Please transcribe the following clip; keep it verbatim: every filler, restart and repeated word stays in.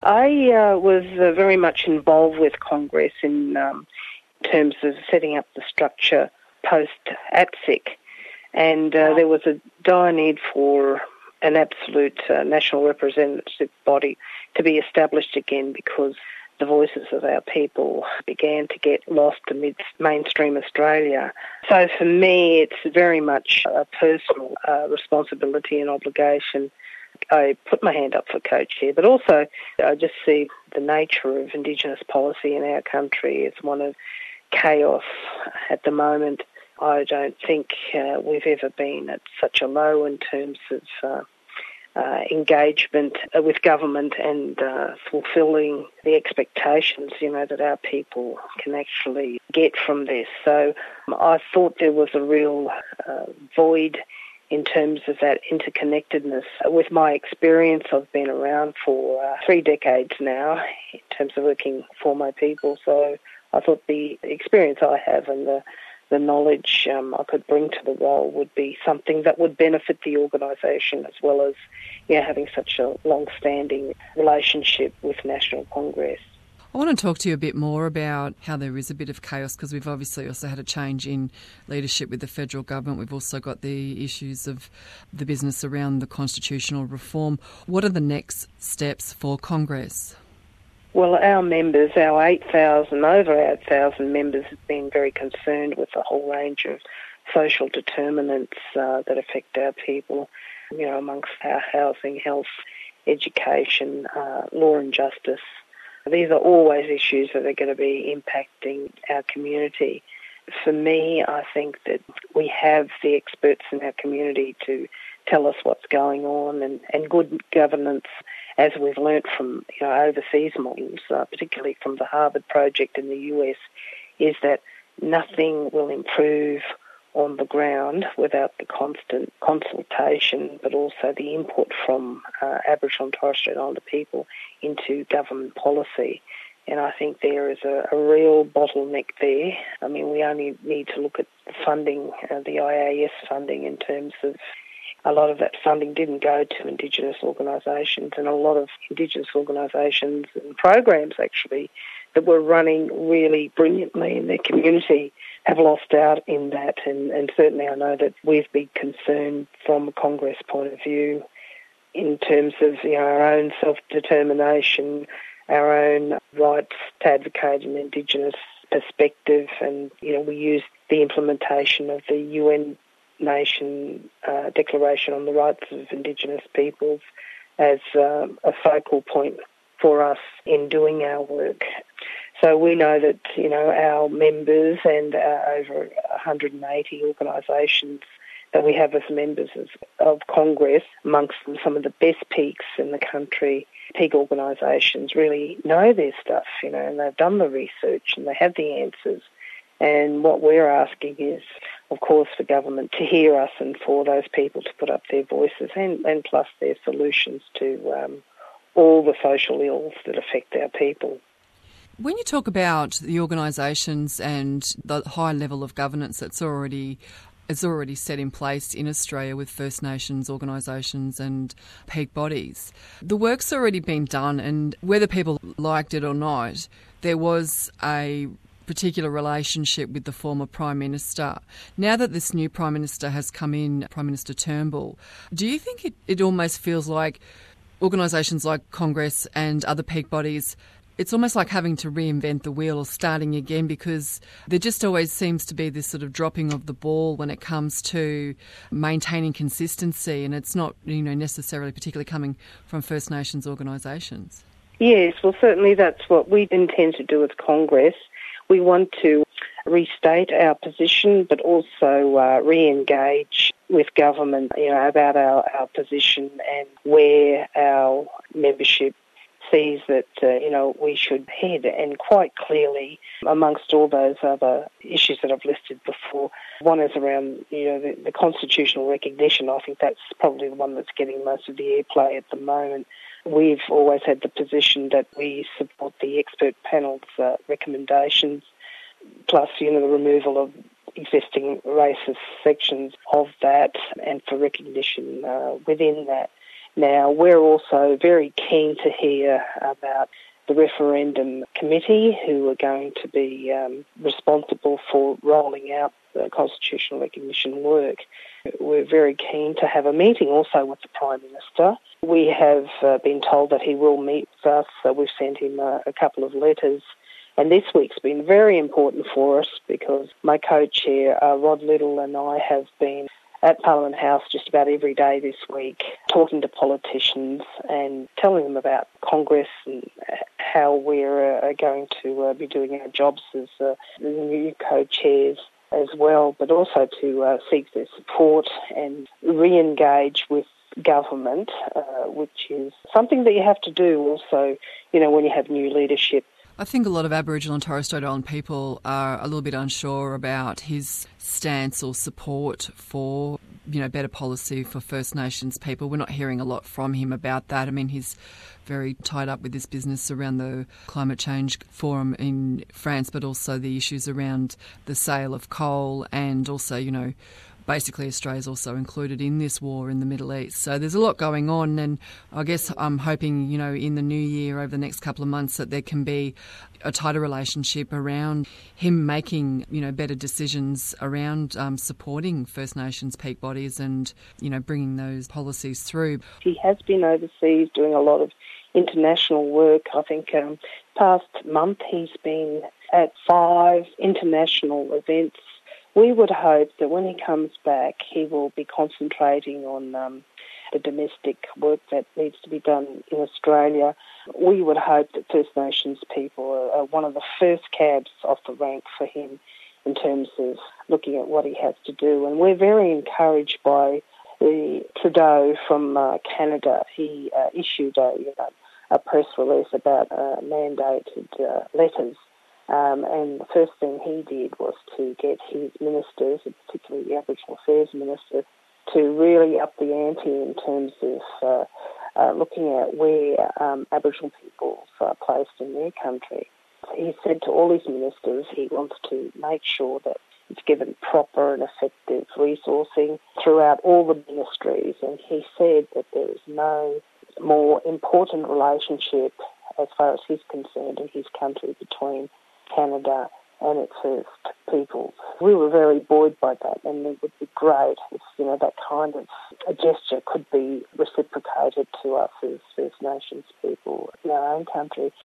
I uh, was uh, very much involved with Congress in um, terms of setting up the structure post-A T S I C, and uh, there was a dire need for an absolute uh, national representative body to be established again because the voices of our people began to get lost amidst mainstream Australia. So for me, it's very much a personal uh, responsibility and obligation. I put my hand up for co-chair, but also I just see the nature of Indigenous policy in our country. It's one of chaos at the moment. I don't think uh, we've ever been at such a low in terms of uh, uh, engagement with government and uh, fulfilling the expectations, you know, that our people can actually get from this. So um, I thought there was a real uh, void in terms of that interconnectedness. With my experience, I've been around for uh, three decades now in terms of working for my people. So I thought the experience I have and the the knowledge um, I could bring to the role would be something that would benefit the organisation, as well as, you know, having such a long-standing relationship with National Congress. I want to talk to you a bit more about how there is a bit of chaos, because we've obviously also had a change in leadership with the federal government. We've also got the issues of the business around the constitutional reform. What are the next steps for Congress? Well, our members, our eight thousand, over eight thousand members have been very concerned with a whole range of social determinants uh, that affect our people, you know, amongst our housing, health, education, uh, law and justice. These are always issues that are going to be impacting our community. For me, I think that we have the experts in our community to tell us what's going on, and, and good governance, as we've learnt from, you know, overseas models, uh, particularly from the Harvard project in the U S, is that nothing will improve on the ground without the constant consultation, but also the input from uh, Aboriginal and Torres Strait Islander people into government policy. And I think there is a, a real bottleneck there. I mean, we only need to look at the funding, uh, the I A S funding, in terms of a lot of that funding didn't go to Indigenous organisations, and a lot of Indigenous organisations and programs actually that were running really brilliantly in their community have lost out in that. And, and certainly I know that we've been concerned from a Congress point of view in terms of, you know, our own self-determination, our own rights to advocate an Indigenous perspective. And, you know, we use the implementation of the U N Nation uh, Declaration on the Rights of Indigenous Peoples as uh, a focal point for us in doing our work. So we know that, you know, our members and uh, over one hundred eighty organisations that we have as members of Congress, amongst them some of the best peaks in the country, peak organisations really know their stuff, you know, and they've done the research and they have the answers. And what we're asking is, of course, for government to hear us and for those people to put up their voices and, and plus their solutions to um, all the social ills that affect our people. When you talk about the organisations and the high level of governance that's already is already set in place in Australia with First Nations organisations and peak bodies, the work's already been done, and whether people liked it or not, there was a particular relationship with the former Prime Minister. Now that this new Prime Minister has come in, Prime Minister Turnbull, do you think it, it almost feels like organisations like Congress and other peak bodies, it's almost like having to reinvent the wheel or starting again, because there just always seems to be this sort of dropping of the ball when it comes to maintaining consistency, and it's not, you know, necessarily particularly coming from First Nations organisations? Yes, well, certainly that's what we intend to do as Congress. We want to restate our position, but also uh, re-engage with government, you know, about our, our position and where our membership sees that, uh, you know, we should head. And quite clearly, amongst all those other issues that I've listed before, one is around, you know, the, the constitutional recognition. I think that's probably the one that's getting most of the airplay at the moment. We've always had the position that we support the expert panel's uh, recommendations, plus, you know, the removal of existing racist sections of that and for recognition uh, within that. Now, we're also very keen to hear about the referendum committee who are going to be um, responsible for rolling out the constitutional recognition work. We're very keen to have a meeting also with the Prime Minister. We have uh, been told that he will meet with us. So we've sent him a, a couple of letters. And this week's been very important for us because my co-chair, uh, Rod Little, and I have been at Parliament House just about every day this week, talking to politicians and telling them about Congress and how we're uh, going to uh, be doing our jobs as uh, the new co-chairs as well, but also to uh, seek their support and re-engage with government, uh, which is something that you have to do also, you know, when you have new leadership. I think a lot of Aboriginal and Torres Strait Island people are a little bit unsure about his stance or support for, you know, better policy for First Nations people. We're not hearing a lot from him about that. I mean, he's very tied up with this business around the climate change forum in France, but also the issues around the sale of coal and also, you know, basically Australia's also included in this war in the Middle East. So there's a lot going on, and I guess I'm hoping, you know, in the new year, over the next couple of months, that there can be a tighter relationship around him making, you know, better decisions around um, supporting First Nations peak bodies and, you know, bringing those policies through. He has been overseas doing a lot of international work. I think um, past month he's been at five international events. We would hope that when he comes back, he will be concentrating on um, the domestic work that needs to be done in Australia. We would hope that First Nations people are, are one of the first cabs off the rank for him in terms of looking at what he has to do. And we're very encouraged by the Trudeau from uh, Canada. He uh, issued a, you know, a press release about uh, mandated uh, letters. Um, and the first thing he did was to get his ministers, and particularly the Aboriginal Affairs Minister, to really up the ante in terms of uh, uh, looking at where um, Aboriginal people are placed in their country. He said to all his ministers he wants to make sure that it's given proper and effective resourcing throughout all the ministries. And he said that there is no more important relationship as far as he's concerned in his country between Canada and its First Peoples. We were very buoyed by that, and it would be great if, you know, that kind of a gesture could be reciprocated to us as First Nations people in our own country.